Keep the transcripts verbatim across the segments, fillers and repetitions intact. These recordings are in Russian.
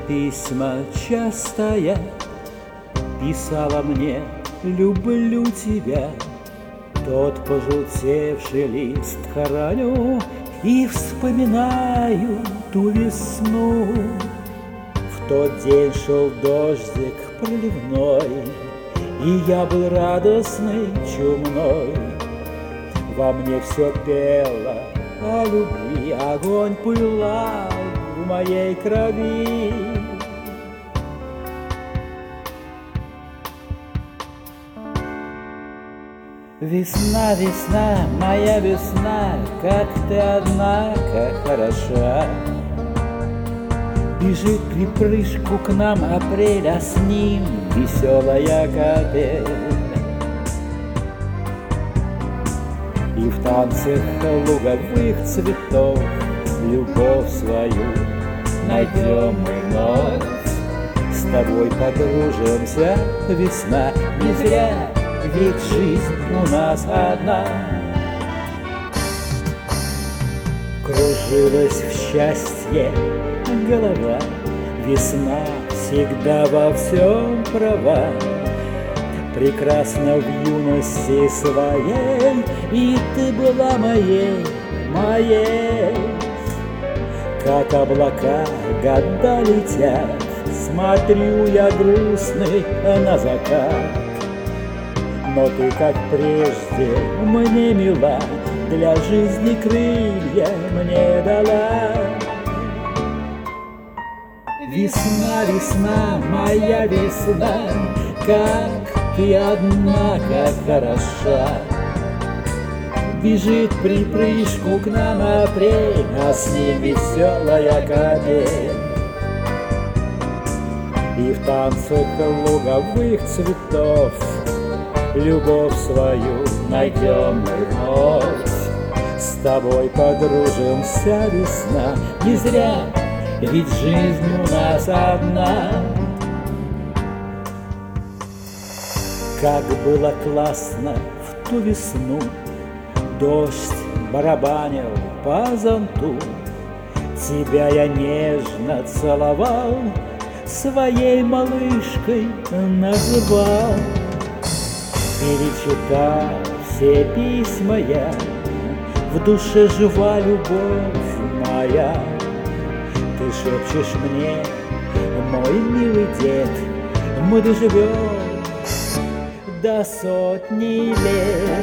письма частая писала мне: люблю тебя. Тот пожелтевший лист хороню и вспоминаю ту весну. В тот день шел дождик проливной, и я был радостный чумной. Во мне все пело о любви, огонь пылал в моей крови. Весна, весна, моя весна, как ты, однако, хороша. Бежит припрыжку к нам апрель, а с ним веселая капель. И в танцах луговых цветов любовь свою найдем мы вновь. С тобой подружимся, весна, не зря, ведь жизнь у нас одна. Кружилась в счастье голова, весна всегда во всем права. Прекрасна в юности своей, и ты была моей, моей. Как облака года летят, смотрю я грустный на закат. Но ты, как прежде, мне мила, для жизни крылья мне дала. Весна, весна, моя весна, как ты, однако, хороша. Бежит припрыжку к нам апрель, а с ним веселая капель. И в танцах луговых цветов любовь свою найдем мы вновь. С тобой подружимся, весна, не зря, ведь жизнь у нас одна. Как было классно в ту весну, дождь барабанил по зонту. Тебя я нежно целовал, своей малышкой называл. Перечитав все письма я, в душе жива любовь моя. Ты шепчешь мне, мой милый дед, мы доживем до сотни лет.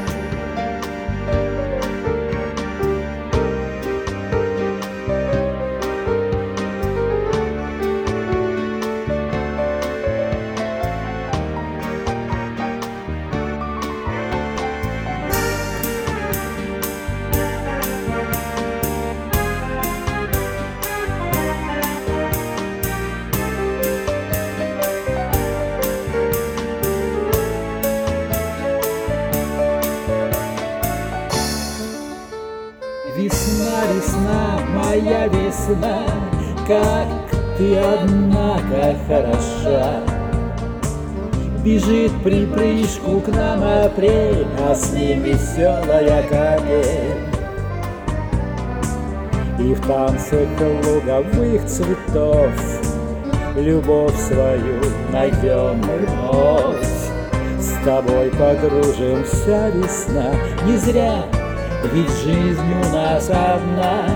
Весна, весна, моя весна, как ты, однако, хороша. Бежит припрыжку к нам апрель, а с ним веселая капель. И в танцах луговых цветов любовь свою найдем мы вновь. С тобой подружимся, весна, не зря, ведь жизнь у нас одна.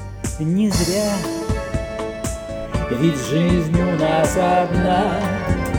Не зря, ведь жизнь у нас одна.